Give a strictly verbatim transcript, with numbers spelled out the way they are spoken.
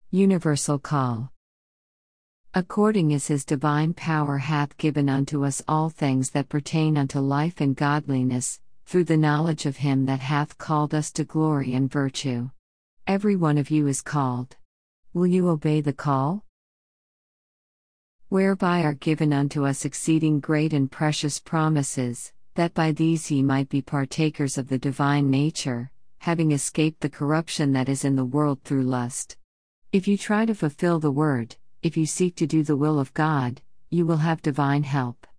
Universal call. According as his divine power hath given unto us all things that pertain unto life and godliness, through the knowledge of him that hath called us to glory and virtue. Every one of you is called. Will you obey the call? Whereby are given unto us exceeding great and precious promises, that by these ye might be partakers of the divine nature, having escaped the corruption that is in the world through lust. If you try to fulfill the word, if you seek to do the will of God, you will have divine help.